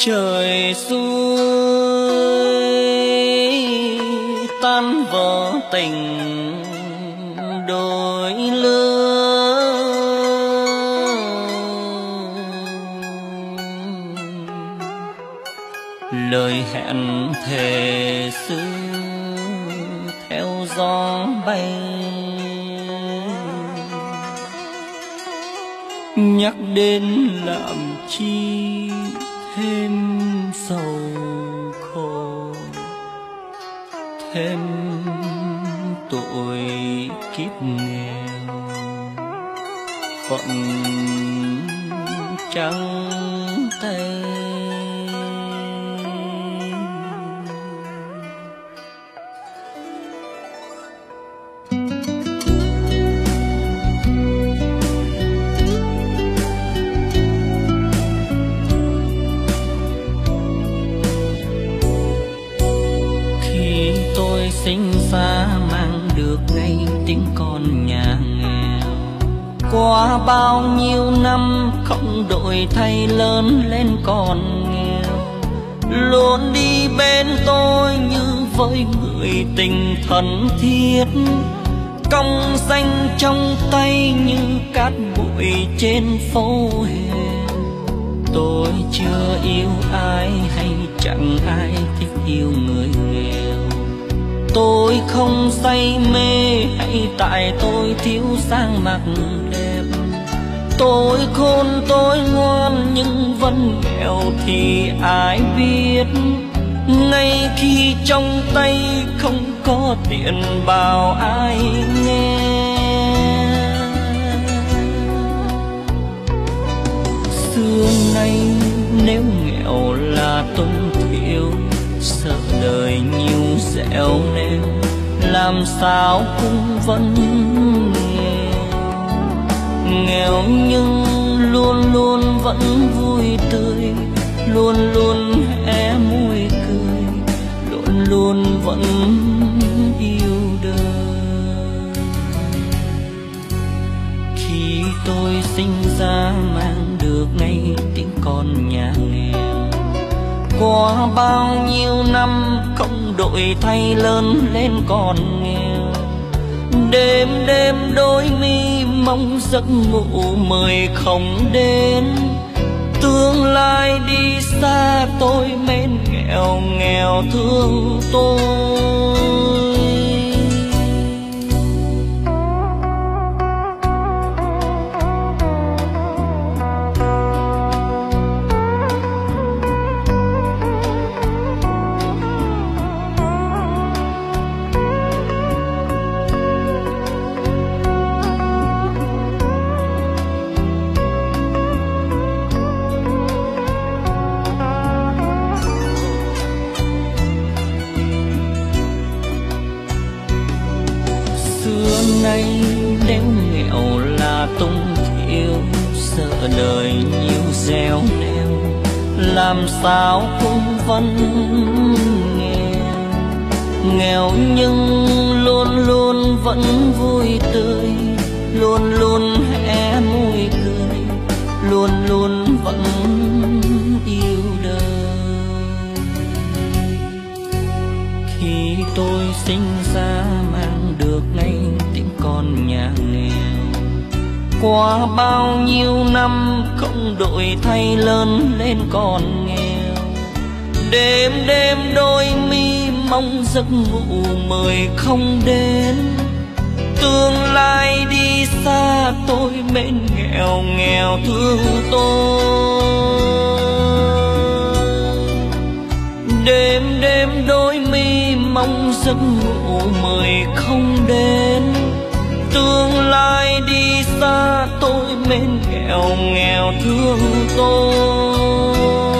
trời xuôi tan vỡ tình đôi lứa, lời hẹn thề xưa theo gió bay, nhắc đến làm chi thêm sầu khổ, thêm tội kiếp nghèo phận trắng tay. Sinh ra mang được ngay tiếng con nhà nghèo, qua bao nhiêu năm không đổi thay lớn lên còn nghèo, luôn đi bên tôi như với người tình thân thiết, công danh trong tay như cát bụi trên phố hè. Tôi chưa yêu ai hay chẳng ai thích yêu người nghèo, tôi không say mê hay tại tôi thiếu sang mặt đẹp, tôi khôn tôi ngoan nhưng vẫn nghèo thì ai biết, ngay khi trong tay không có tiền bảo ai nghe. Xưa nay nếu nghèo là tung thiếu, sợ đời nhiều dẻo nêu, làm sao cũng vẫn nghèo, nghèo nhưng luôn luôn vẫn vui tươi, luôn luôn hé môi cười, luôn luôn vẫn yêu đời. Khi tôi sinh ra mang được ngay tiếng con nhà nghèo, qua bao nhiêu năm không đổi thay lớn lên còn nghèo, đêm đêm đôi mi mong giấc ngủ mời không đến, tương lai đi xa tôi mến nghèo nghèo thương tôi. Nay nếu nghèo là tung thiếu, sợ đời nhiều gieo neo, làm sao cũng vẫn nghèo, nghèo nhưng luôn luôn vẫn vui tươi, luôn luôn hé môi cười, luôn luôn vẫn yêu đời. Khi tôi sinh ra mang được ngay tiếng con nhà nghèo, qua bao nhiêu năm không đổi thay lớn lên còn nghèo, đêm đêm đôi mi mong giấc ngủ mời không đến, tương lai đi xa tôi mến nghèo nghèo thương tôi. Đêm đêm đôi mi mong giấc ngủ mời không đến, tương lai đi xa tôi mến nghèo nghèo thương tôi.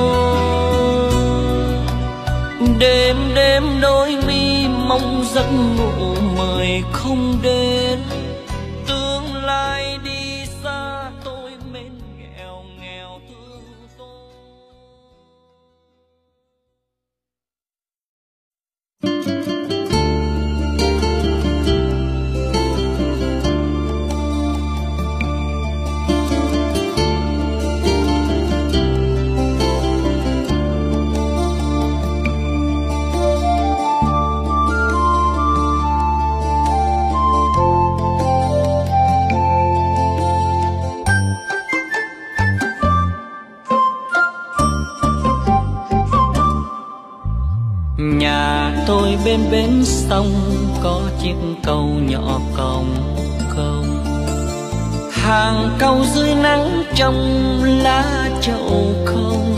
Đêm đêm đôi mi mong giấc ngủ mời không đến, tương lai đi xa tôi mến nghèo nghèo thương tôi. đôi bên bến sông có chiếc cầu nhỏ cong không. Hàng cau dưới nắng trong lá chậu không.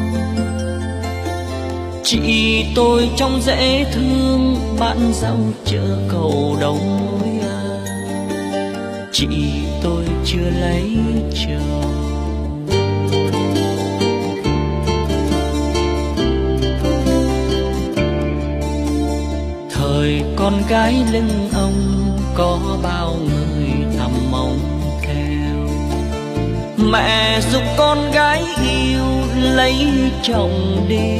Chị tôi trông dễ thương, bạn dâu chợ cầu đầu mối à. Chị tôi chưa lấy chồng. Thời con gái lưng ông có bao người thầm mong theo. Mẹ giúp con gái yêu lấy chồng đi.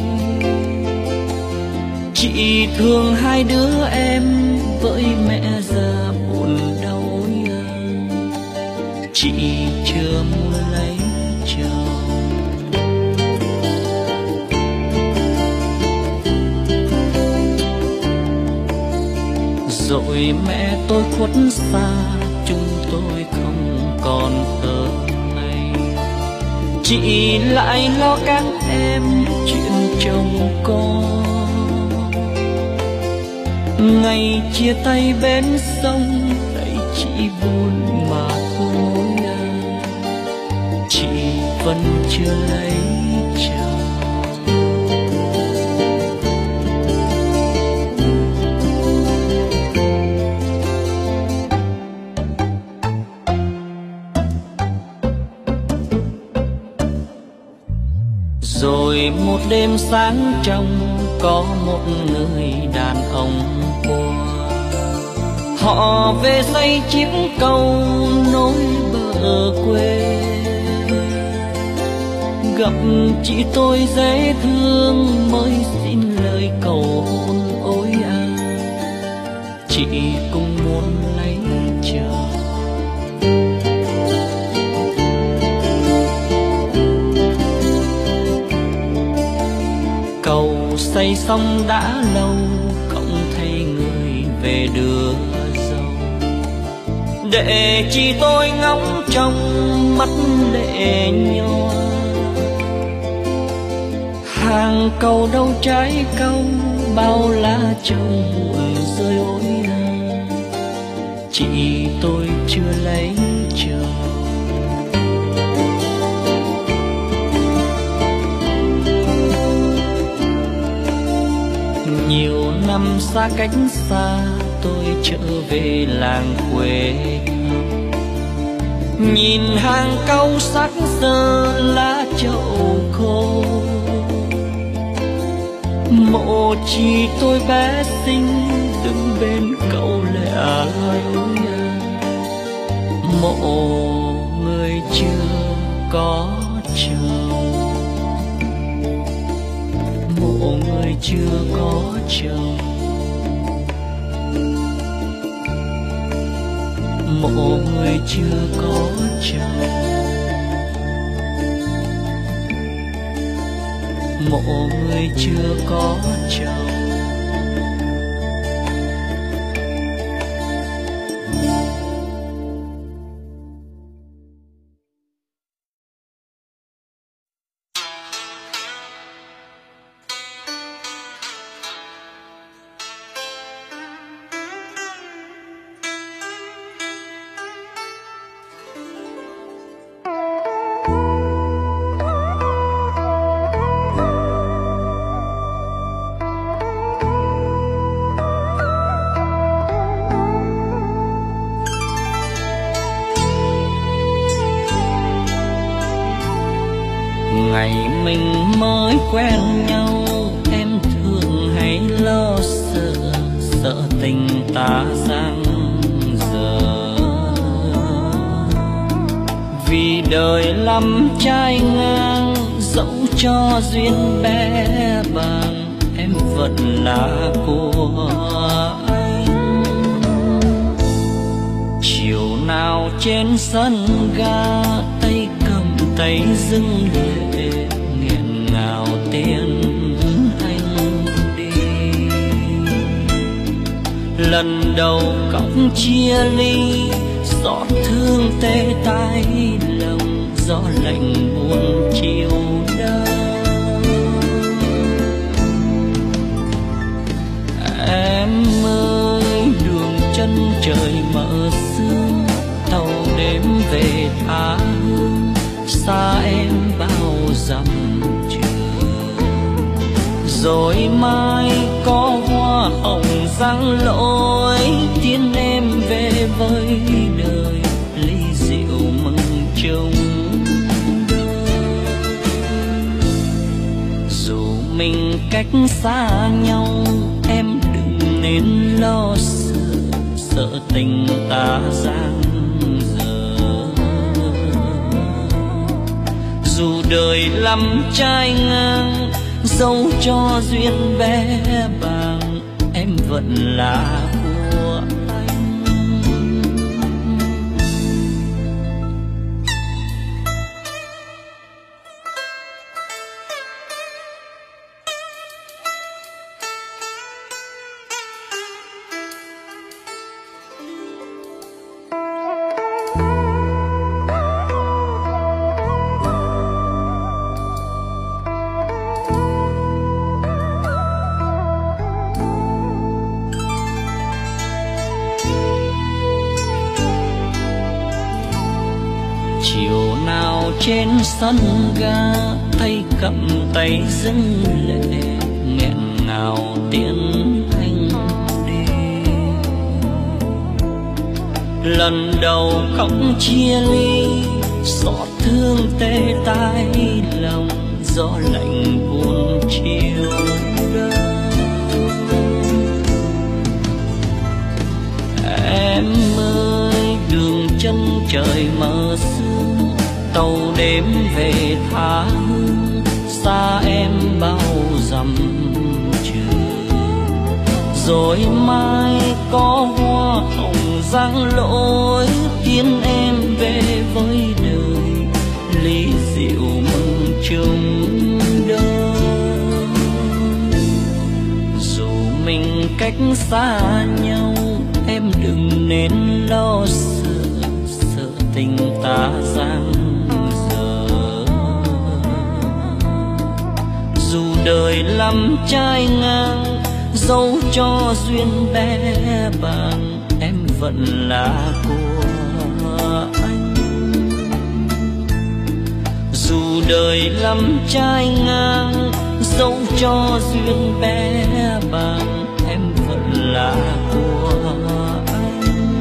Chị thương hai đứa em với mẹ già buồn đau nhớ. Chị chưa muốn lấy chồng. Rồi mẹ tôi khuất xa, chúng tôi không còn ở này. Chị lại lo các em chuyện chồng con. Ngày chia tay bên sông thấy chị buồn mà thôi à. Chị vẫn chưa lấy chồng. Rồi một đêm sáng trong có một người đàn ông qua. Họ về xây chiếc cầu nối bờ quê. Gặp chị tôi dễ thương mới xin lời cầu hôn ôi à. Chị cũng muốn lấy chồng. Cầu xây xong đã lâu, không thấy người về đưa dâu. Để chị tôi ngóng trong mắt lệ nhòa. Hàng cầu đâu trái câu, bao lá trầu buồn rơi ôi à. Chị tôi chưa lấy chồng. Nhiều năm xa cách xa, tôi trở về làng quê. Nhìn hàng cau sắc sơ lá chậu khô. Mộ chị tôi bé xinh đứng bên cậu lẻ loi. Mộ người chưa có chồng. Mộ người chưa có chồng. Mộ người chưa có chồng. Mộ người chưa có chồng. Ngày mình mới quen nhau, em thường hay lo sợ, sợ tình ta giang dở. Vì đời lắm trai ngang, dẫu cho duyên bé bàng, em vẫn là của anh. Chiều nào trên sân ga, tay cầm tay dưng lệ, nghẹn ngào tiếng anh đi. Lần đầu cõng chia ly, xót thương tê tái lòng, gió lạnh buồn chiều đông. tha hương, xa em bao dặm trường. Rồi mai có hoa hồng răng lối, tiến em về với đời, ly rượu mừng chung đời. Dù mình cách xa nhau, em đừng nên lo sợ, sợ tình ta giang dở. Dù đời lắm trai ngang, dẫu cho duyên bé bàng, em vẫn là của anh. Chiều nào trên sân ga, thấy cầm tay dâng lệ, nghẹn ngào tiễn anh đi. Lần đầu khóc chia ly, xót thương tê tái lòng, gió lạnh buồn chiều đông. Em ơi đường chân trời mờ sương, tàu đêm về tha hương, xa em bao dặm trường. Rồi mai có hoa hồng răng lối, tiến em về với đời, ly rượu mừng chung đời. Dù mình cách xa nhau, em đừng nên lo sợ, sợ tình ta giang dở. Dù đời lắm trai ngang, dẫu cho duyên bé bàng, em vẫn là của anh. Dù đời lắm trai ngang, dẫu cho duyên bé bàng, em vẫn là của anh.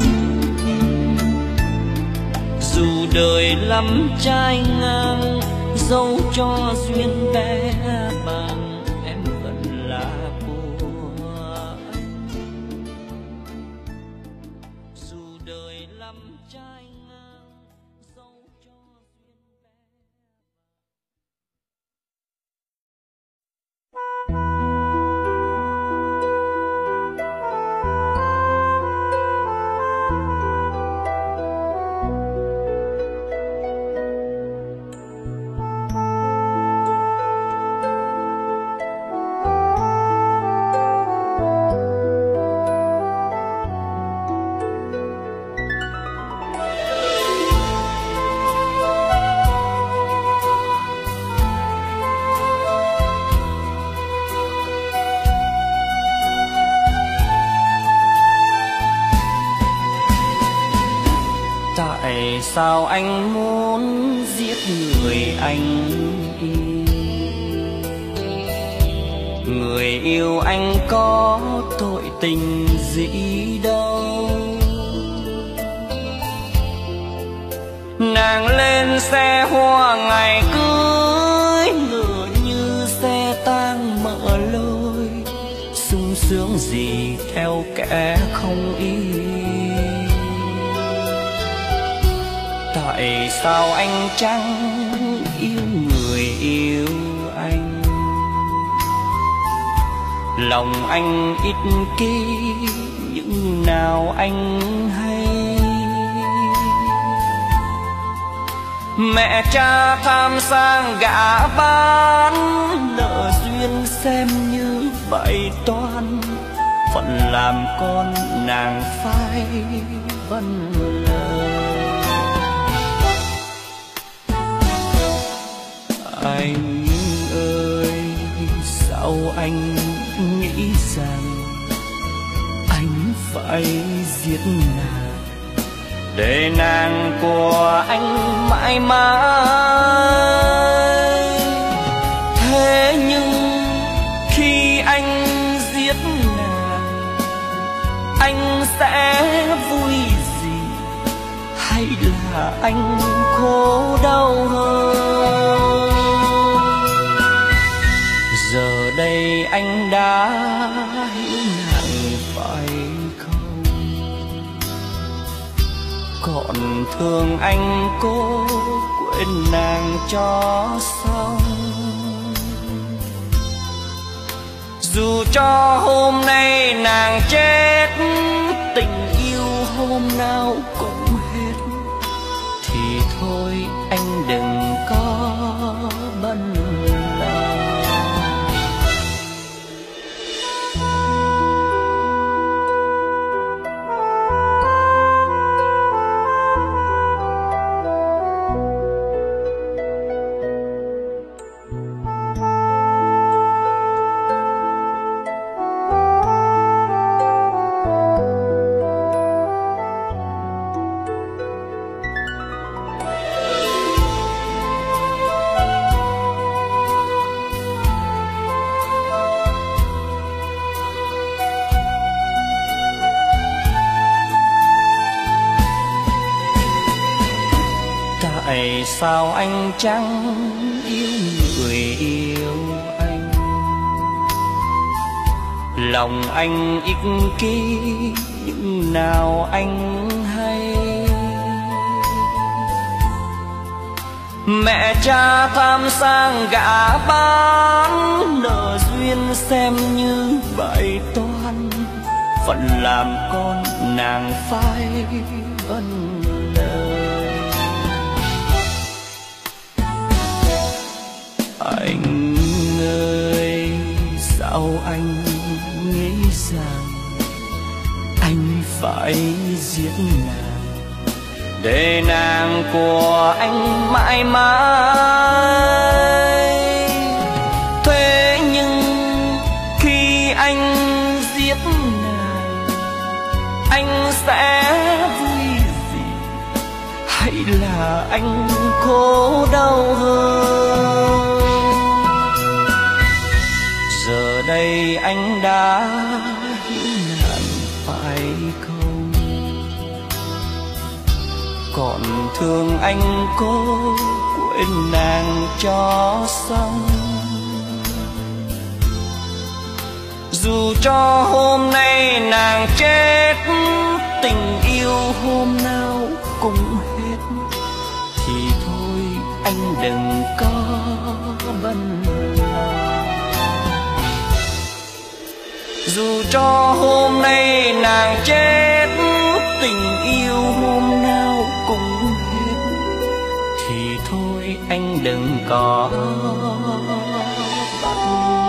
Dù đời lắm trai ngang, dẫu cho duyên bé bàng, em vẫn là của anh. Dù đời lắm trai ngang, dẫu cho duyên bé. Tại sao anh muốn giết người anh yêu? Người yêu anh có tội tình gì đâu. Nàng lên xe hoa ngày cưới, ngựa như xe tang mở lối, sung sướng gì theo kẻ không yêu. Tại sao anh chẳng yêu người yêu anh? Lòng anh ích kỷ những nào anh hay. Mẹ cha tham sang gả bán, nợ duyên xem như bày toán. Phận làm con nàng phải vâng lời. Anh ơi, sao anh nghĩ rằng anh phải giết nàng để nàng của anh mãi mãi. Thế nhưng khi anh giết nàng, anh sẽ vui gì hay là anh khổ đau hơn? Giờ đây anh đã hiểu nàng phải không? Còn thương anh cố quên nàng cho xong. Dù cho hôm nay nàng chết, tình yêu hôm nào cũng hết, thì thôi anh đừng có bận lòng. Tại sao anh chẳng yêu người yêu anh? Lòng anh ích kỷ nhưng nào anh hay. Mẹ cha tham sang gả bán, nợ duyên xem như bài toán. Phận làm con nàng phải vâng lời. Anh ơi, sao anh nghĩ rằng anh phải giết nàng để nàng của anh mãi mãi? Thế nhưng khi anh giết nàng, anh sẽ vui gì hay là anh khổ đau hơn? Giờ đây anh đã hiểu nàng phải không? Còn thương anh cố quên nàng cho xong. Dù cho hôm nay nàng chết, tình yêu hôm nào cũng hết, thì thôi anh đừng có bận lòng. Dù cho hôm nay nàng chết, tình yêu hôm nào cũng hết, thì thôi anh đừng có bận lòng.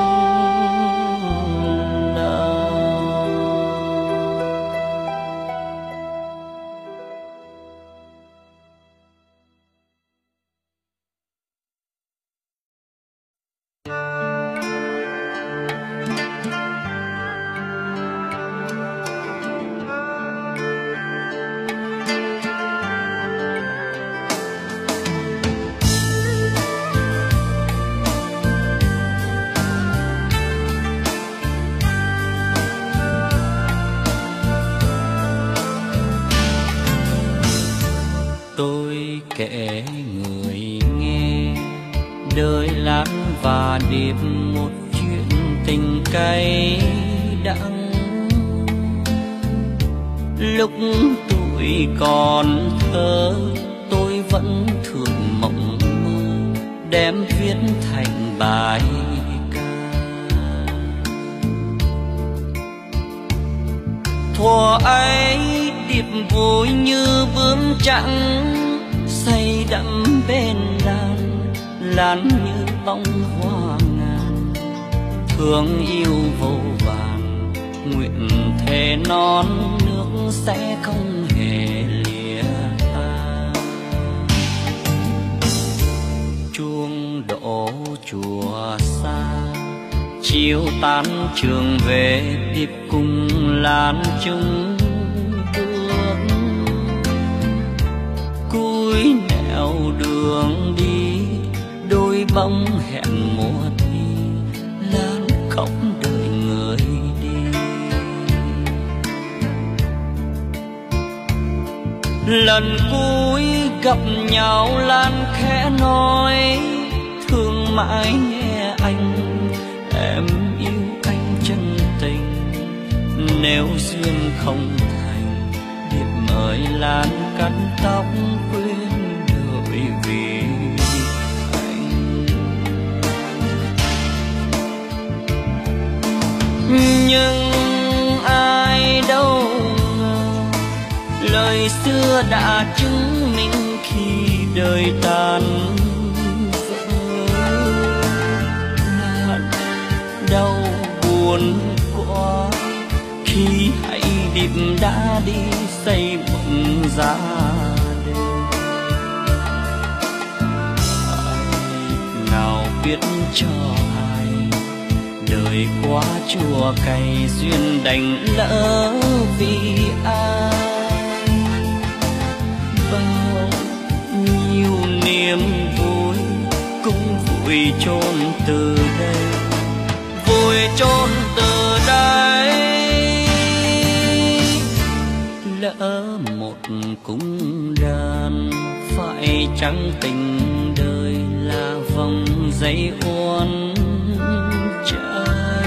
Tôi kể người nghe đời lan và điệp một chuyện tình cay đắng. Lúc tôi còn thơ, tôi vẫn thường mộng mơ đem viết thành bài ca. Thuở ấy điệp vui như bướm trắng, say đắm bên lan như bông hoa ngàn. Thương yêu vô vàn, nguyện thề non nước sẽ không hề lìa ta. Chuông đổ chùa xa, chiều tan trường về, điệp cùng lan chung bước. nhau đường đi, đôi bóng hẹn mùa thi lan khóc đợi người đi. Lần cuối gặp nhau Lan khẽ nói thương mãi nghe anh, em yêu anh chân tình. Nếu duyên không thành, điệp ơi Lan cắt tóc quên đợi vì anh. Nhưng ai đâu ngờ lời xưa đã chứng minh khi đời tan vỡ. Lan đau buồn quá khi hãy điệp đã đi xây mộng ra đời. Ai nào biết cho ai đời quá chua cay, duyên đành lỡ vì ai. Bao nhiêu niềm vui cũng vội chôn từ đây, vội chôn từ đây. Lỡ một cung đàn, phải chăng tình đời là vòng dây uốn trái.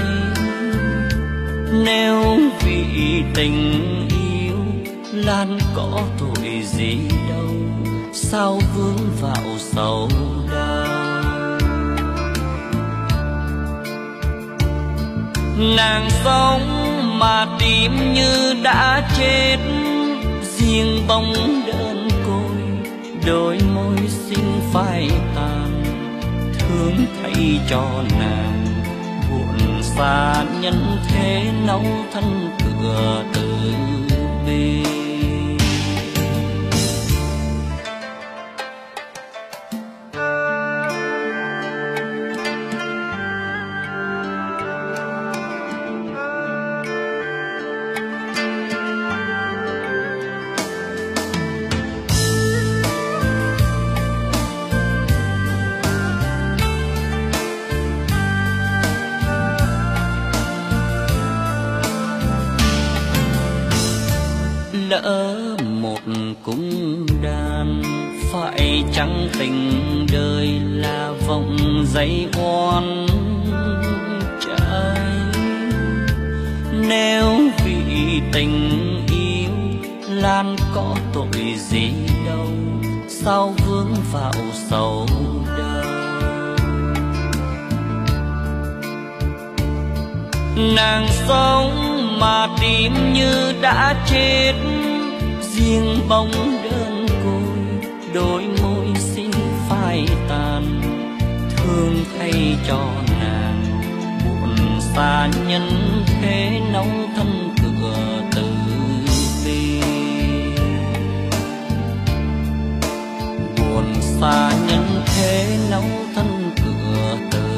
Nếu vì tình yêu Lan có tội gì đâu, sao vướng vào sầu đau. Nàng sống mà tim như đã chết, riêng bóng đơn côi đôi môi xinh phai tàn. Thương thay cho nàng buồn xa nhân thế, nấu thân cửa từ bên. Lỡ một cung đàn, phải chăng tình đời là vòng dây oan trái. Nếu vì tình yêu Lan có tội gì đâu, sao vướng vào sầu đau. Nàng sống mà tim như đã chết, riêng bóng đơn côi đôi môi xinh phai tàn. Thương thay cho nàng buồn xa nhân thế, nấu thân cửa từ bi. Buồn xa nhân thế, nấu thân cửa từ bi.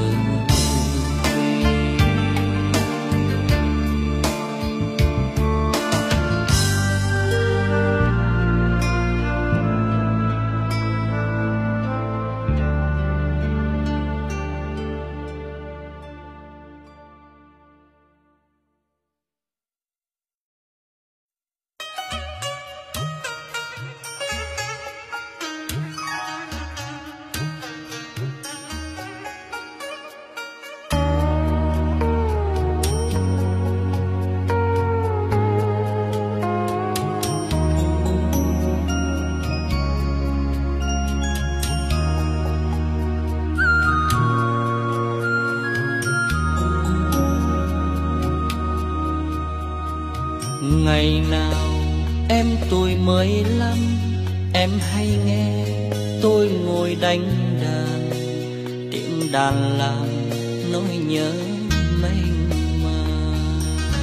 Ngày nào em tuổi 15, em hay nghe tôi ngồi đánh đàn. Tiếng đàn làm nỗi nhớ mênh mang.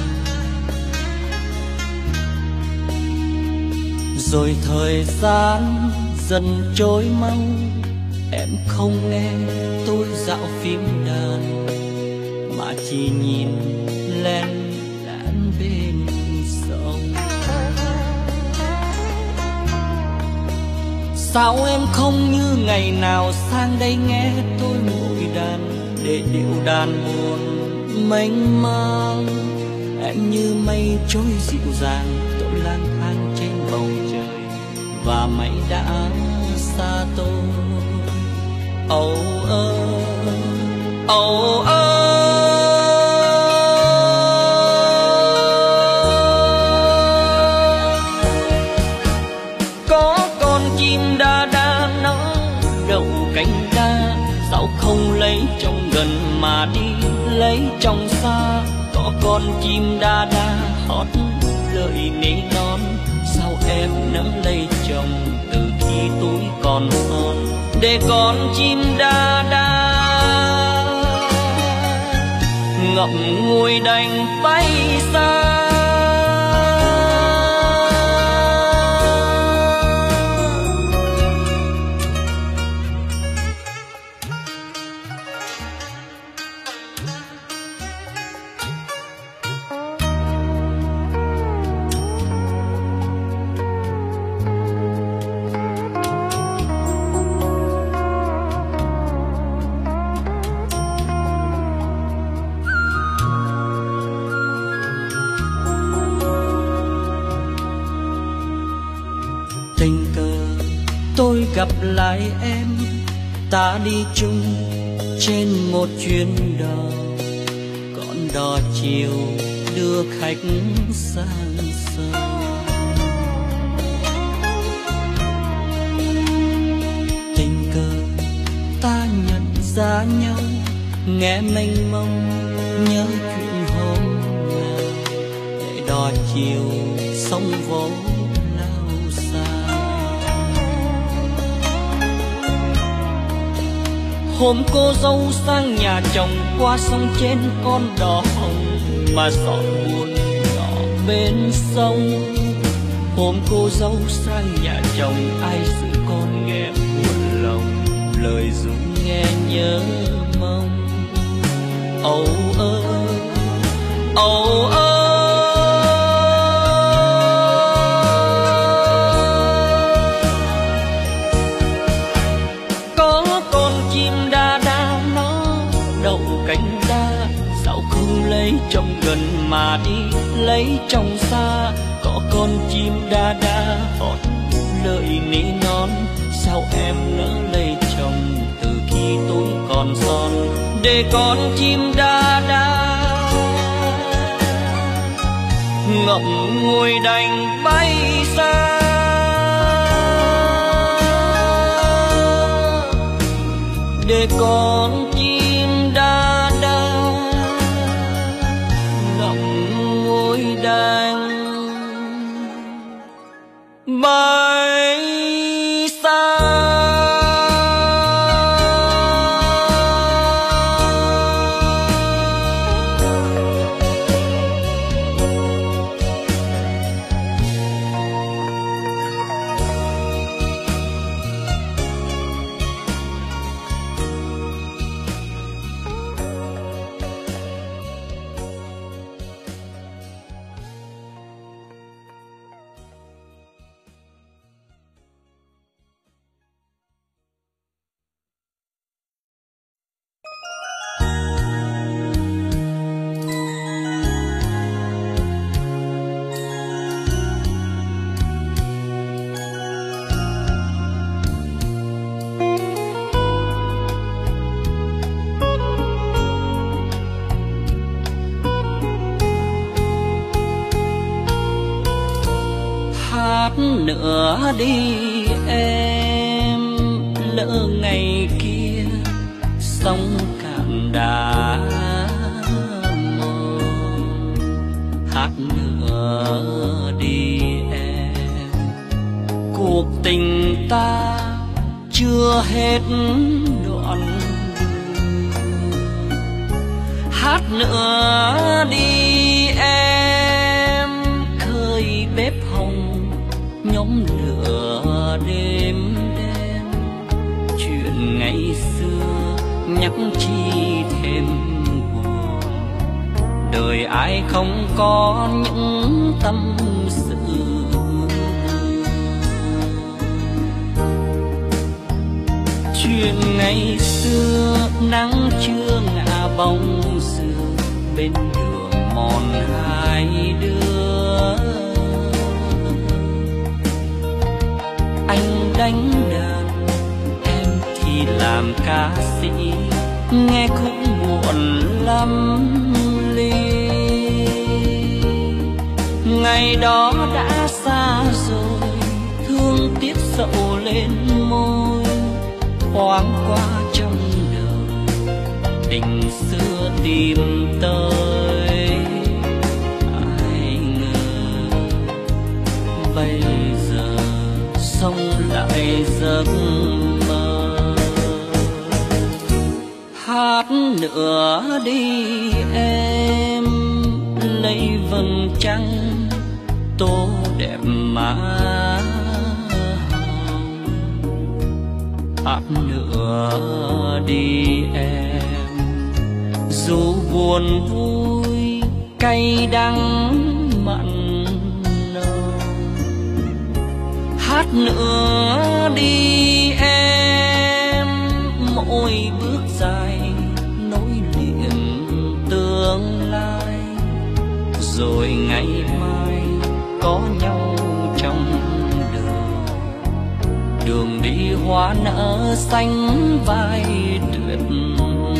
Rồi thời gian dần trôi mau, em không nghe tôi dạo phím đàn, mà chỉ nhìn len lén bên sông. Sao em không như ngày nào sang đây nghe tôi ngồi đàn, để điệu đàn buồn mênh mang. Em như mây trôi dịu dàng, tôi lang thang trên bầu trời và mây đã xa tôi. Âu ơ, âu ơ. Có con chim đa đa nó đậu cánh đa, sao không lấy trong gần mà đi lấy trong xa. Có con chim đa đa hót lời nỉ non, sao em nỡ lấy chồng từ khi tôi còn son. Để con chim đa đa ngậm ngùi đành bay xa. Tình cờ tôi gặp lại em, ta đi chung trên một chuyến đò, con đò chiều đưa khách sang sông. Tình cờ ta nhận ra nhau, nghe mênh mông nhớ chuyện hôm nào, để đò chiều sông vỗ. Hôm cô dâu sang nhà chồng, qua sông trên con đò hồng mà giọt buồn nhỏ bên sông. Hôm cô dâu sang nhà chồng, ai giữ con nghe buồn lòng, lời ru nghe nhớ mong. Âu ơ, âu ơ. Cánh đa sao không lấy trong gần mà đi lấy trong xa. Có con chim đa đa hót lời nỉ non, sao em nỡ lấy chồng từ khi tôi còn son. Để con chim đa đa ngậm ngùi đành bay xa. Để con chim đa đa ngậm ngùi đành bay xa. Nữa đi em, lỡ ngày kia sông cạn đã mòn. Hát nữa đi em, cuộc tình ta chưa hết đoạn đường. Hát nữa đi em, khơi bếp hồng nhóm lửa đêm đen. Chuyện ngày xưa nhắc chi thêm buồn, đời ai không có những tâm sự. chuyện ngày xưa nắng chưa ngả bóng xưa bên đường mòn hai đứa. Anh đánh đàn em thì làm ca sĩ, nghe cũng buồn lắm ly. Ngày đó đã xa rồi, thương tiếc sầu lên môi. Thoáng qua trong đời tình xưa tìm tới, ai ngờ bây giờ sống lại giấc mơ. Hát nữa đi em, lấy vầng trăng tô đẹp má. Hát nữa đi em, dù buồn vui cay đắng mặn nồng. Hát nữa đi em, mỗi bước dài nối liền tương lai. Rồi ngày mai có nhau trong đường đi hoa nở xanh vai tuyệt vời.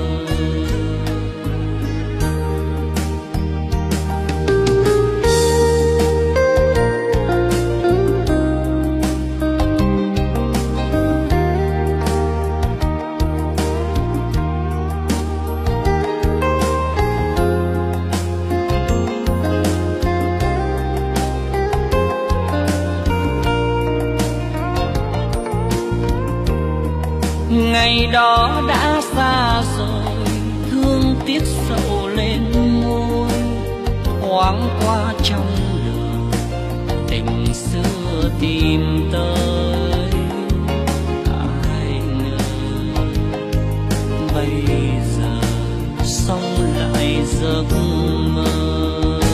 Ngày đó đã xa rồi, thương tiếc sầu lên môi. Thoáng qua trong đường tình xưa tìm tới, ai ngờ bây giờ sống lại giấc mơ.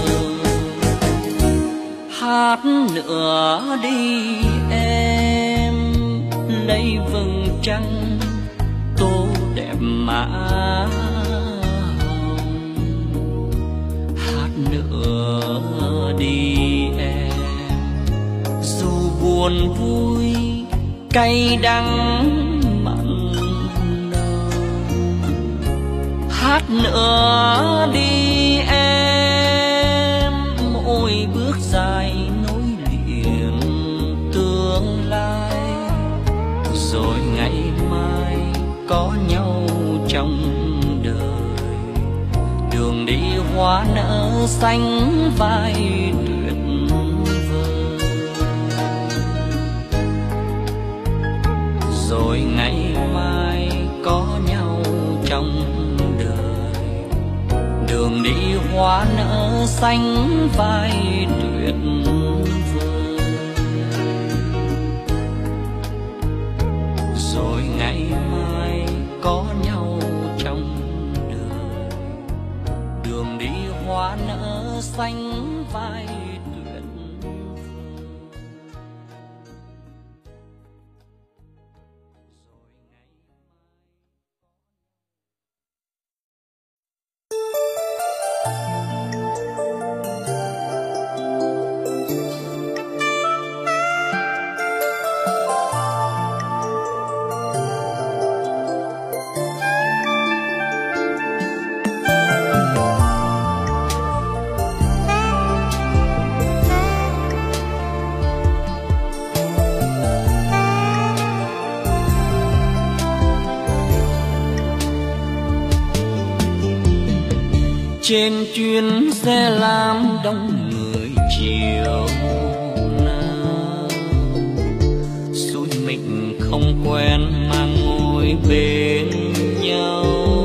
Hát nữa đi em, lấy vầng trăng tô đẹp má hồng. Hát nữa đi em, dù buồn vui cay đắng mặn nồng. Hát nữa đi em, mỗi bước dài nối liền tương lai. Rồi ngày mai có nhau trong đời, đường đi hoa nở xanh vai tuyệt vời. Rồi ngày mai có nhau trong đời, đường đi hoa nở xanh vai tuyệt vời. Rồi ngày mai có nhau trong đời, đường đi hoa nở xanh vai tuyệt vời. Trên chuyến xe lam đông người chiều nào, xui mình không quen mà ngồi bên nhau.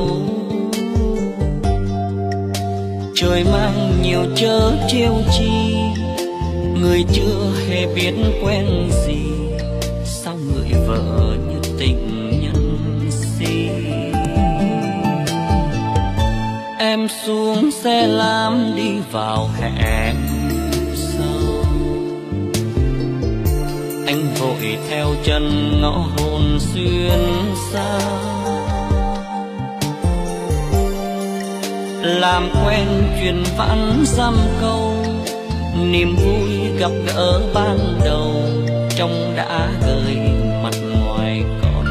Trời mang nhiều chớ trêu chi, người chưa hề biết quen gì. Sao người vợ như tình nhân si. Em xuống xe lam đi vào hẻm sâu, anh vội vội theo chân ngõ hồn xuyên xa. Làm quen chuyện vãn dăm câu, niềm vui gặp gỡ ban đầu trong đã gợi mặt ngoài còn.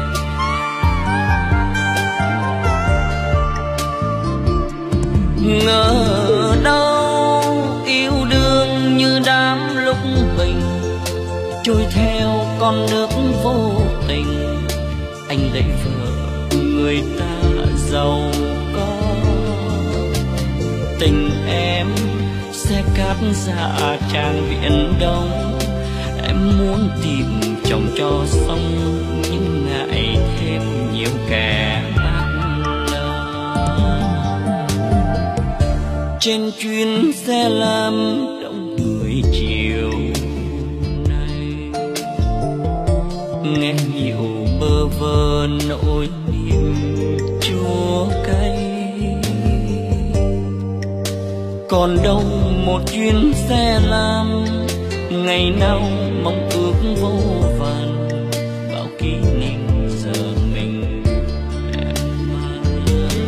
Ngờ đâu yêu đương như đám lúc bình, trôi theo con nước vô tình. Anh lấy vợ người ta giàu có, tình em sẽ cát dạ tràng Biển Đông. Em muốn tìm chồng cho xong, nhưng ngại thêm nhiều kẻ bác lời. Trên chuyến xe lam đông người chiều nay, nghe nhiều bơ vơ nỗi niềm chua cay. Còn đâu một chuyến xe lam, ngày nào mong ước vô vàn, bao kỷ niệm giờ mình em mang.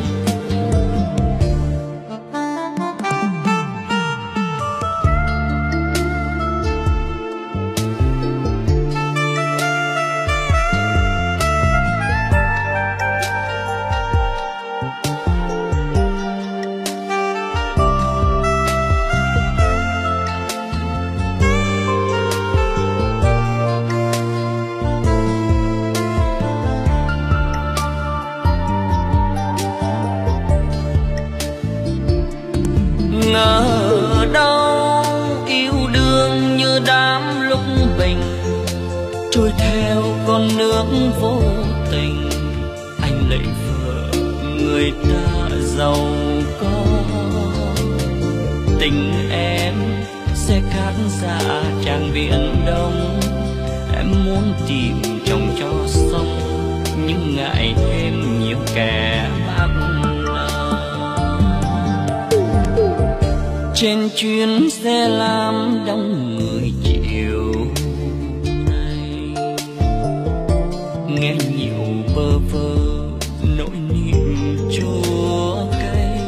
Ngờ đâu yêu đương như đám lúc bình, trôi theo con nước vô tình. Anh lấy vợ người ta giàu có, tình em sẽ cát dạ tràng Biển Đông. Em muốn tìm chồng cho xong, nhưng ngại thêm nhiều kẻ bác lời. Trên chuyến xe lam đông người chiều nay, nghe nhiều bơ vơ nỗi niềm chua cay.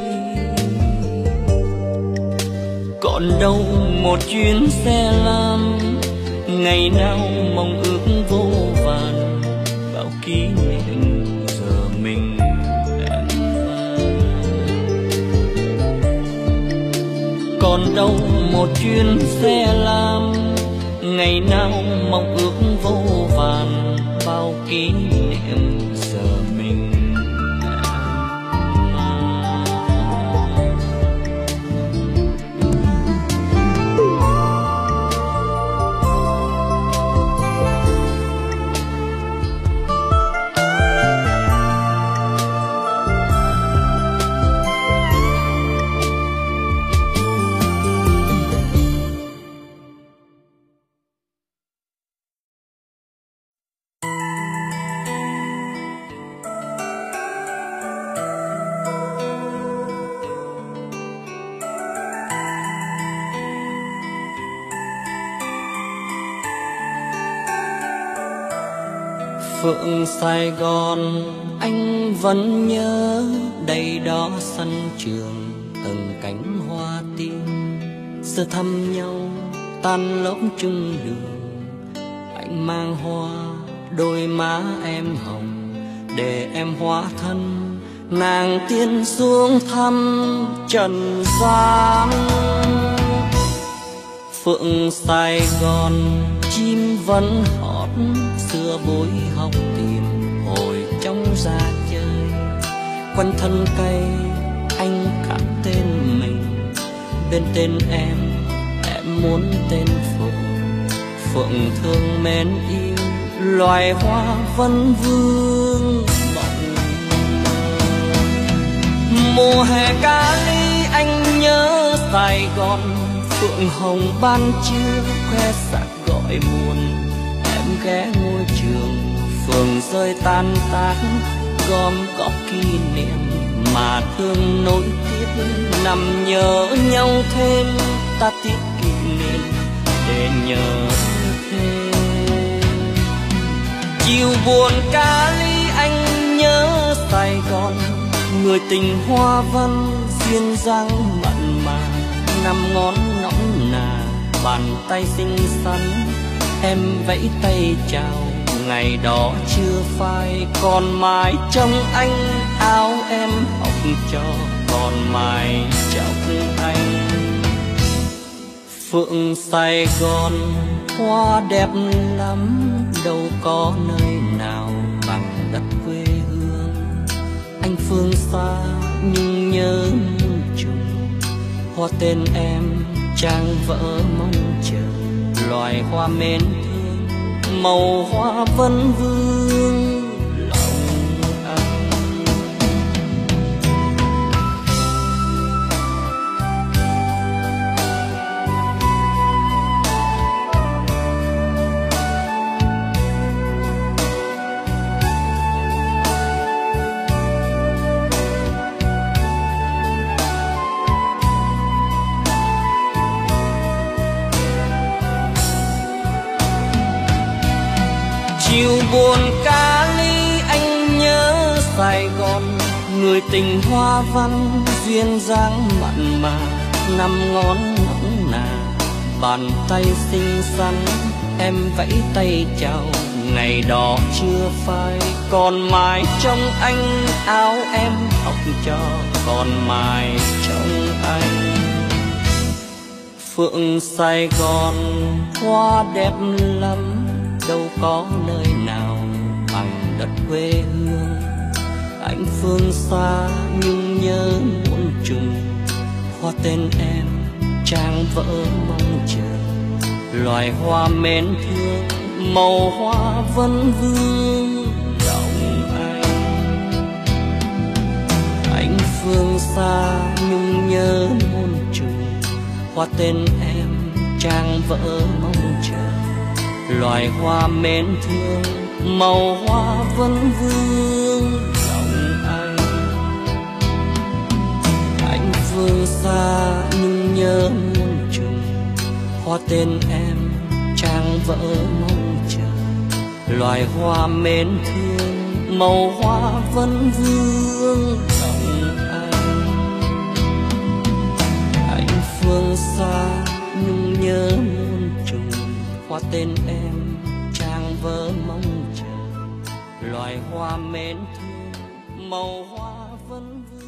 Còn đâu một chuyến xe lam, ngày nào mong ước vô vàn, bao kỷ niệm giờ mình em mang. Còn đâu một chuyến xe lam, ngày nào mong ước vô vàn, bao kỷ niệm giờ mình em mang. Phượng Sài Gòn anh vẫn nhớ, đây đó sân trường từng cánh hoa tím. Giờ thăm nhau tan lốc trưng đường, anh mang hoa đôi má em hồng, để em hóa thân nàng tiên xuống thăm trần gian. Phượng Sài Gòn chim vẫn hót, xưa bối học tìm hồi trong ra chơi. Quanh thân cây anh khắc tên mình, bên tên em muốn tên Phượng. Phượng thương mến yêu loài hoa vân vương mộng mơ. Mùa hè Cali anh nhớ Sài Gòn, phượng hồng ban trưa khoe sắc gọi buồn. Em ghé ngôi trường phường rơi tan tác, gom góp kỷ niệm mà thương nối tiếc. Nằm nhớ nhau thêm ta tiếc kỷ niệm để nhớ thêm. Chiều buồn ca ly anh nhớ Sài Gòn, người tình hoa văn duyên dáng mặn mà, năm ngón nõn nà bàn tay xinh xắn, em vẫy tay chào ngày đó chưa phai, còn mãi trong anh áo em học trò, còn mãi trong anh. Phượng Sài Gòn hoa đẹp lắm, đâu có nơi nào bằng đất quê hương. Anh phương xa nhưng nhớ muôn trùng, hoa tên em trang vỡ mong chờ, loài hoa mến thương màu hoa vấn vương lòng anh. Chiều buồn ca ly anh nhớ Sài Gòn, người tình hoa văn duyên dáng mặn mà, năm ngón nõn nà bàn tay xinh xắn, em vẫy tay chào ngày đó chưa phai, còn mãi trong anh áo em học trò, còn mãi trong anh. Phượng Sài Gòn hoa đẹp lắm, đâu có nơi nào bằng đất quê hương. Anh phương xa nhưng nhớ muôn trùng, hoa tên em trang vỡ mong chờ, loài hoa mến thương màu hoa vấn vương lòng anh. Anh phương xa nhưng nhớ muôn trùng, hoa tên em trang vỡ mong chờ, loài hoa mến thương màu hoa vấn vương lòng anh. Anh phương xa nhưng nhớ muôn trùng, hoa tên em trang vỡ mong chờ, loài hoa mến thương màu hoa vấn vương lòng anh. Anh phương xa nhưng nhớ muôn trùng, hoa tên em trang vỡ mong chờ, loài hoa mến thương màu hoa vấn vương.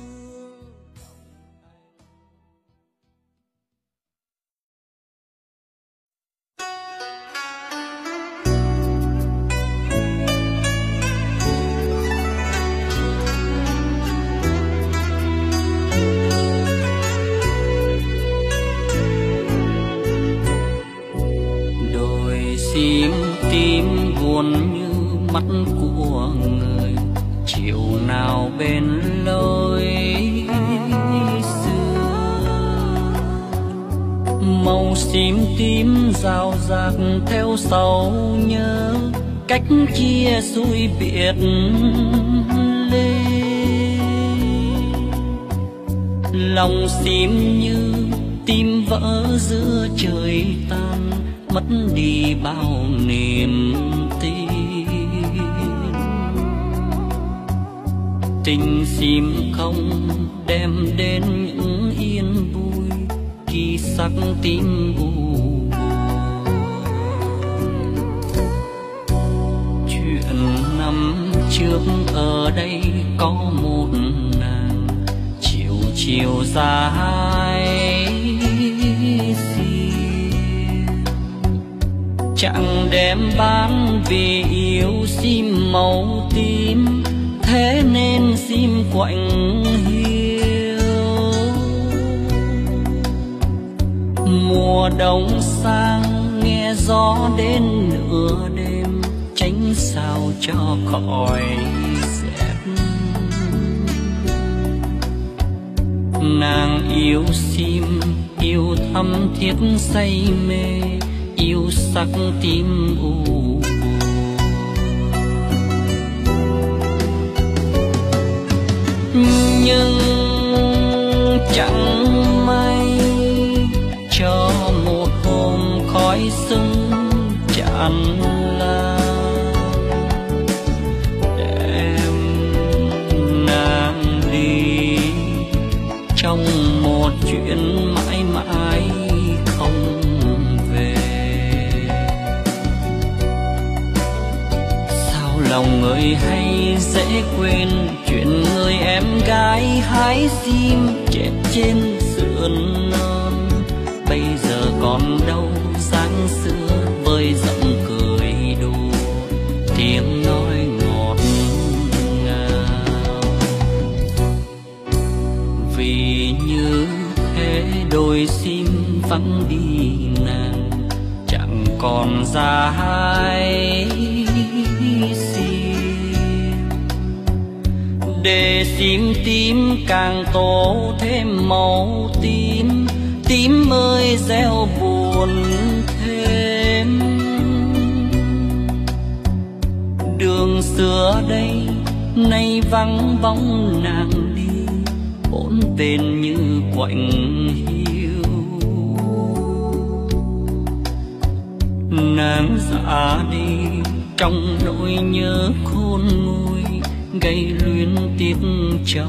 Sim tím buồn như mắt của người, chiều nào bên lối xưa. Màu sim tím rào rạc theo sau nhớ, cách chia xuôi biệt ly. Lòng sim như tim vỡ giữa trời tan, mất đi bao niềm tin. Tình sim không đem đến những yên vui, khi sắc tim u buồn. Chuyện năm trước ở đây có một nàng, chiều chiều dài chẳng đem bán vì yêu sim màu tím, thế nên sim quạnh hiu. Mùa đông sang nghe gió đến nửa đêm, tránh sao cho khỏi rét. Nàng yêu sim yêu thắm thiết say mê, yêu sắc tim u buồn. Nhưng chẳng may cho một hôm khói sưng tràn lan, quên chuyện người em gái hái sim chết trên sườn non. Bây giờ còn đâu sáng xưa với giọng cười đùa, tiếng nói ngọt ngào. Vì như thế đôi sim vắng đi nàng, chẳng còn ra hai sim. Để sim tím càng tô thêm màu tím, tím ơi gieo buồn thêm. Đường xưa đây nay vắng bóng nàng đi, bốn bên như quạnh hiu. Nàng ra đi trong nỗi nhớ khôn nguôi, gây luyến tiếc cho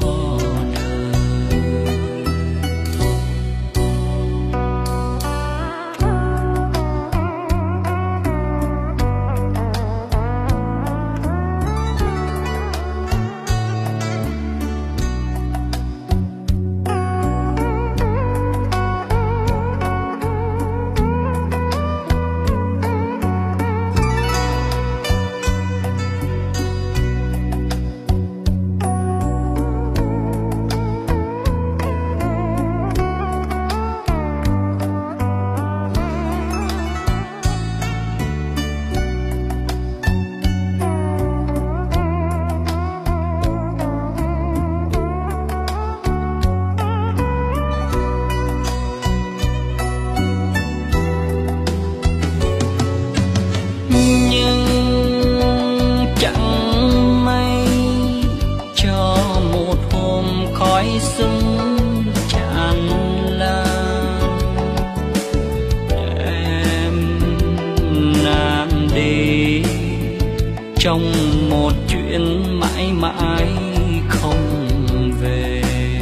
trong một chuyện mãi mãi không về.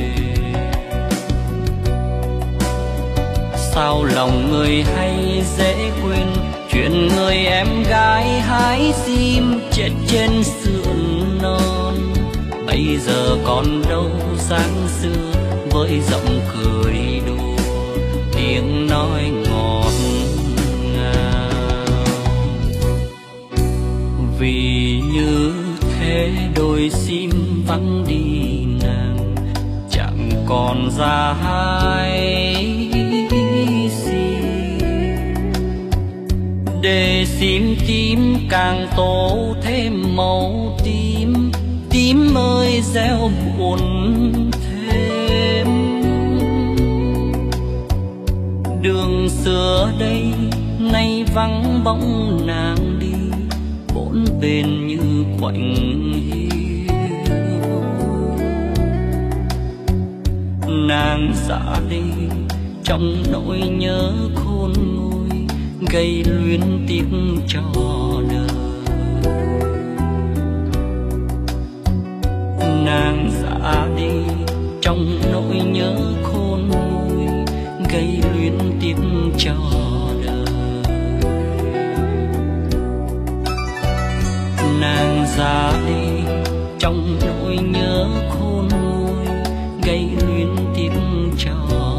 Sao lòng người hay dễ quên chuyện người em gái hái sim chết trên sườn non. Bây giờ còn đâu sáng xưa với giọng cười đùa, tiếng nói ngọt ngào. Vì như thế đôi sim vắng đi nàng, chẳng còn ra hai sim. Để sim tím càng tô thêm màu tím, tím ơi gieo buồn thêm. Đường xưa đây nay vắng bóng nàng đi, bốn bên như quạnh hiu. Nàng ra đi trong nỗi nhớ khôn nguôi, gây luyến tiếc cho đời. Nàng ra đi trong nỗi nhớ khôn nguôi, gây luyến tiếc cho đời. Nàng ra đi trong nỗi nhớ khôn nguôi, gây luyến tiếc cho